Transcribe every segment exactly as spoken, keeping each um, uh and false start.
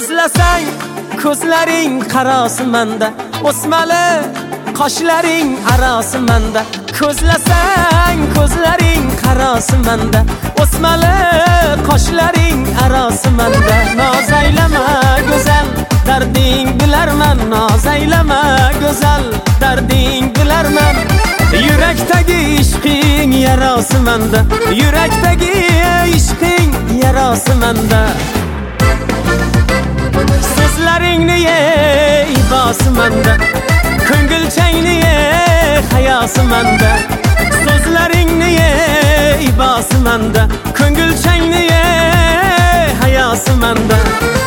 So'zlasang ko'zlaring qarasi menda, o'smali qoshlaring arasi menda. Ko'zlasang ko'zlaring qarasi menda, o'smali qoshlaring arasi menda. Noz aylama go'zal, darding bilarman. Noz aylama go'zal, darding bilarman. Yurakdagi ishqing yarasi menda, yurakdagi ishqing yarasi menda. So'zlaringni ye ibasi menda, ko'ngilchangni ye hayasi menda. So'zlaringni ye ibasi menda, ko'ngilchangni ye hayasi menda.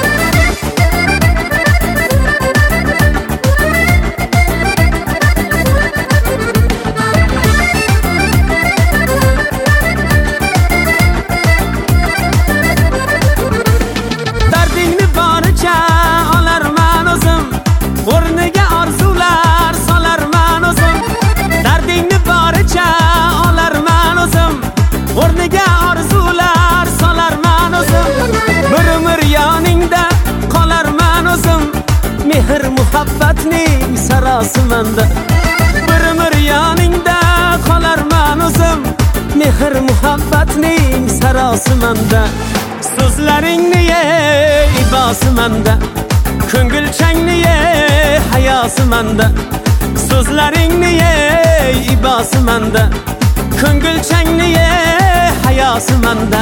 O'rniga orzular solarman o'zim, dardingni boricha olarman o'zim. O'rniga orzular solarman o'zim, bir umr yoningda qolarman o'zim. Mehr muhabbatning sarosi menda, bir umr yoningda qolarman o'zim. Mehr muhabbatning sarosi menda. So'zlaringni ye ibasi menda, ko'ngilchangni ye hayasi menda. So'zlaringni ye ibasi menda, ko'ngilchangni ye hayasi menda.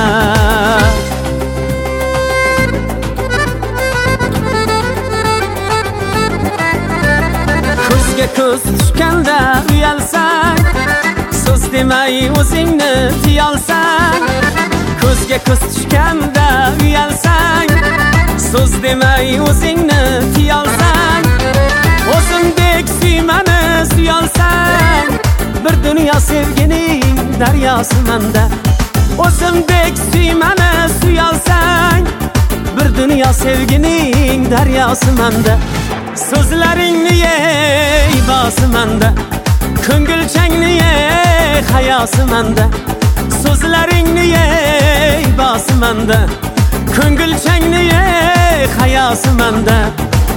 Ko'zga ko'z tushganda uyalsang, so'z demay o'zingni tiyolsang. Ko'zga ko'z tushganda uyalsang, so'z demay o'zingni tiyolsang. O'zimdek suymani suyolsang, bir dunyo sevgining daryosi menda. O'zimdek suymani suyolsang, bir dunyo sevgining daryosi menda. So'zlaringni ye ibasi menda, ko'ngilchangni ye hayasi menda. So'zlaringni ye ibasi menda, ko'ngilchangni ye hayasi menda.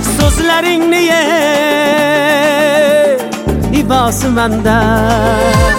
So'zlaringni ye ibasi menda.